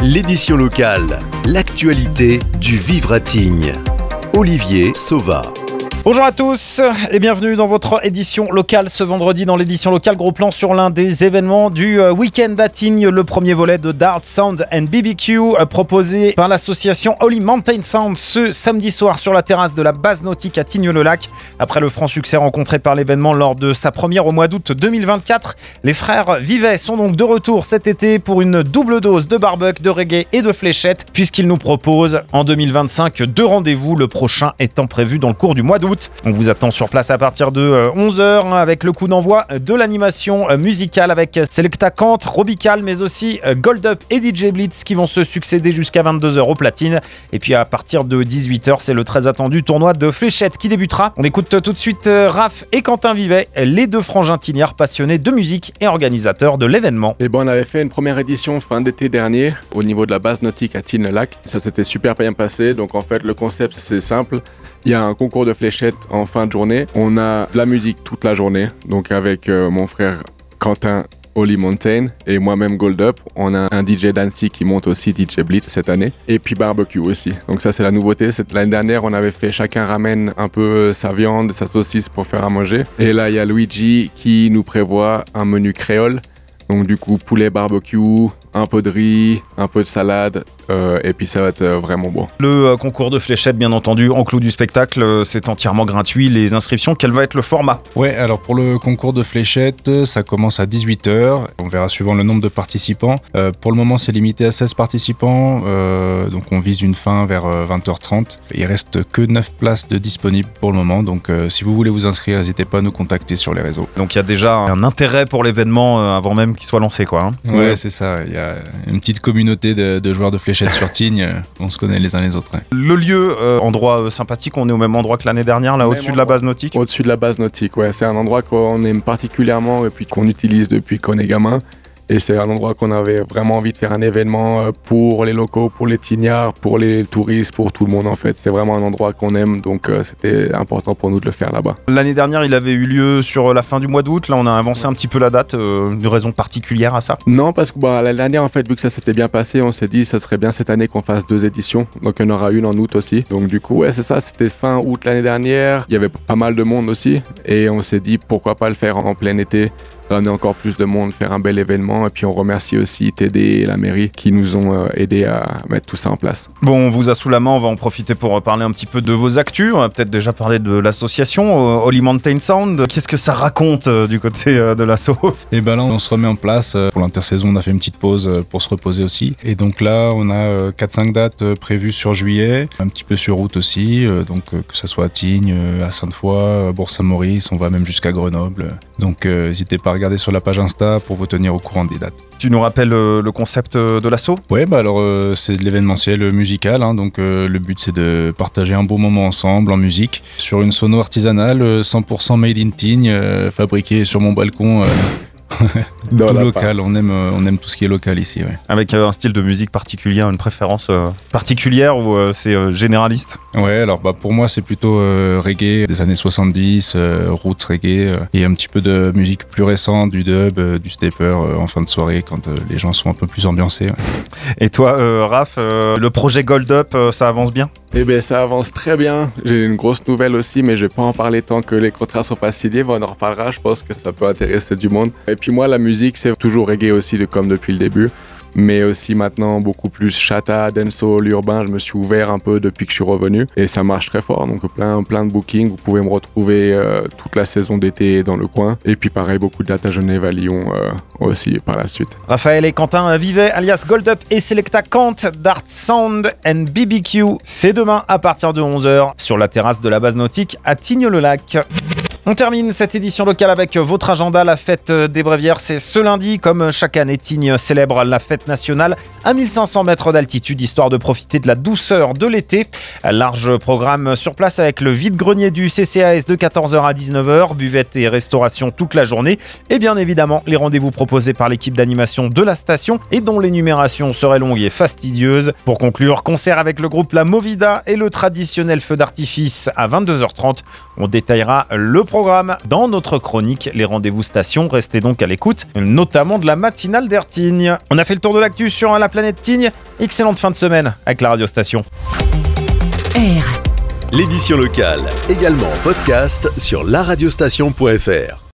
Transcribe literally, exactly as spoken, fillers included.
L'édition locale, l'actualité du Vivre à Tignes. Olivier Sauva. Bonjour à tous et bienvenue dans votre édition locale. Ce vendredi dans l'édition locale, gros plan sur l'un des événements du week-end à Tignes, le premier volet de Dart Sound and B B Q proposé par l'association Holy Mountain Sound ce samedi soir sur la terrasse de la base nautique à Tignes-le-Lac. Après le franc succès rencontré par l'événement lors de sa première au mois d'août deux mille vingt-quatre, les frères Vivet sont donc de retour cet été pour une double dose de barbecue, de reggae et de fléchettes puisqu'ils nous proposent en deux mille vingt-cinq deux rendez-vous, le prochain étant prévu dans le cours du mois d'août. On vous attend sur place à partir de onze heures avec le coup d'envoi de l'animation musicale avec Selecta Kant, Robical, mais aussi Gold Up et D J Blitz qui vont se succéder jusqu'à vingt-deux heures au platine. Et puis à partir de dix-huit heures, c'est le très attendu tournoi de fléchettes qui débutera. On écoute tout de suite Raph et Quentin Vivet, les deux frangins tigniards passionnés de musique et organisateurs de l'événement. Et bon, on avait fait une première édition fin d'été dernier au niveau de la base nautique à Tignes-le-Lac. Ça s'était super bien passé. Donc en fait, le concept c'est simple. Il y a un concours de fléchettes en fin de journée. On a de la musique toute la journée. Donc avec euh, mon frère Quentin Holy Mountain et moi-même Gold Up. On a un D J Dancy qui monte aussi, D J Blitz cette année. Et puis barbecue aussi. Donc ça c'est la nouveauté. C'est, l'année dernière on avait fait chacun ramène un peu sa viande, sa saucisse pour faire à manger. Et là il y a Luigi qui nous prévoit un menu créole. Donc du coup poulet barbecue, un peu de riz, un peu de salade, euh, et puis ça va être euh, vraiment bon. Le euh, concours de fléchettes, bien entendu, en clou du spectacle, euh, c'est entièrement gratuit. Les inscriptions, quel va être le format ? Ouais, alors pour le concours de fléchettes, ça commence à dix-huit heures. On verra suivant le nombre de participants. Euh, pour le moment, c'est limité à seize participants, euh, donc on vise une fin vers euh, vingt heures trente. Il reste que neuf places de disponibles pour le moment, donc euh, si vous voulez vous inscrire, n'hésitez pas à nous contacter sur les réseaux. Donc il y a déjà un intérêt pour l'événement euh, avant même qu'il soit lancé, quoi. Hein. Ouais, ouais, c'est ça. Il y a une petite communauté de, de joueurs de fléchettes sur Tignes. On se connaît les uns les autres. Ouais. Le lieu, euh, endroit euh, sympathique, on est au même endroit que l'année dernière, là, même au-dessus endroit. de la base nautique. Au-dessus de la base nautique, ouais. C'est un endroit qu'on aime particulièrement et puis qu'on utilise depuis qu'on est gamin. Et c'est un endroit qu'on avait vraiment envie de faire un événement pour les locaux, pour les tignards, pour les touristes, pour tout le monde en fait. C'est vraiment un endroit qu'on aime, donc euh, c'était important pour nous de le faire là-bas. L'année dernière, il avait eu lieu sur la fin du mois d'août. Là, on a avancé un petit peu la date. Euh, une raison particulière à ça ? Non, parce que bah, l'année dernière, en fait, vu que ça s'était bien passé, on s'est dit que ça serait bien cette année qu'on fasse deux éditions. Donc il y en aura une en août aussi. Donc du coup, ouais, c'est ça, c'était fin août l'année dernière. Il y avait pas mal de monde aussi. Et on s'est dit pourquoi pas le faire en plein été. Ramener encore plus de monde, faire un bel événement. Et puis on remercie aussi T D et la mairie qui nous ont euh, aidés à mettre tout ça en place. Bon, on vous a sous la main, on va en profiter pour parler un petit peu de vos actus. On va peut-être déjà parler de l'association Holy Mountain Sound. Qu'est-ce que ça raconte euh, du côté euh, de l'asso ? Et ben là, on se remet en place. Pour l'intersaison, on a fait une petite pause pour se reposer aussi. Et donc là, on a euh, quatre cinq dates prévues sur juillet, un petit peu sur route aussi. Euh, donc euh, que ça soit à Tignes, à Sainte-Foy, à Bourg-Saint-Maurice, on va même jusqu'à Grenoble. Donc euh, n'hésitez pas à regarder sur la page Insta pour vous tenir au courant des dates. Tu nous rappelles euh, le concept euh, de l'asso ? Ouais, bah alors euh, c'est de l'événementiel musical, hein, donc euh, le but c'est de partager un beau moment ensemble en musique sur une sono artisanale euh, cent pour cent made in Tignes, euh, fabriquée sur mon balcon. Euh, tout local, on aime, on aime tout ce qui est local ici. Ouais. Avec euh, un style de musique particulier, une préférence euh, particulière ou euh, c'est euh, généraliste ? Ouais, alors bah, pour moi c'est plutôt euh, reggae des années soixante-dix, euh, roots reggae euh, et un petit peu de musique plus récente, du dub, euh, du stepper euh, en fin de soirée quand euh, les gens sont un peu plus ambiancés. Ouais. Et toi, euh, Raph, euh, le projet Gold Up, euh, ça avance bien ? Eh bien, ça avance très bien. J'ai une grosse nouvelle aussi, mais je vais pas en parler tant que les contrats sont pas signés. On en reparlera, je pense que ça peut intéresser du monde. Et puis moi, la musique, c'est toujours reggae aussi, comme depuis le début. Mais aussi maintenant beaucoup plus chata, dancehall, urbain. Je me suis ouvert un peu depuis que je suis revenu et ça marche très fort. Donc plein, plein de bookings. Vous pouvez me retrouver euh, toute la saison d'été dans le coin. Et puis pareil, beaucoup de dates à Genève, à Lyon euh, aussi par la suite. Raphaël et Quentin Vivet, alias Gold Up et Selecta Kant, Dart Sound and B B Q. C'est demain à partir de onze heures sur la terrasse de la base nautique à Tignes-le-Lac. On termine cette édition locale avec votre agenda. La fête des Bréviaires, c'est ce lundi. Comme chaque année, Tignes célèbre la fête nationale à mille cinq cents mètres d'altitude, histoire de profiter de la douceur de l'été. Large programme sur place avec le vide-grenier du C C A S de quatorze heures à dix-neuf heures, buvette et restauration toute la journée. Et bien évidemment, les rendez-vous proposés par l'équipe d'animation de la station et dont l'énumération serait longue et fastidieuse. Pour conclure, concert avec le groupe La Movida et le traditionnel feu d'artifice à vingt-deux heures trente. On détaillera le programme programme. Dans notre chronique, les rendez-vous stations, restez donc à l'écoute, notamment de la matinale d'Air Tignes. On a fait le tour de l'actu sur la planète Tignes. Excellente fin de semaine avec la radio station. L'édition locale, également en podcast sur la radiostation point f r.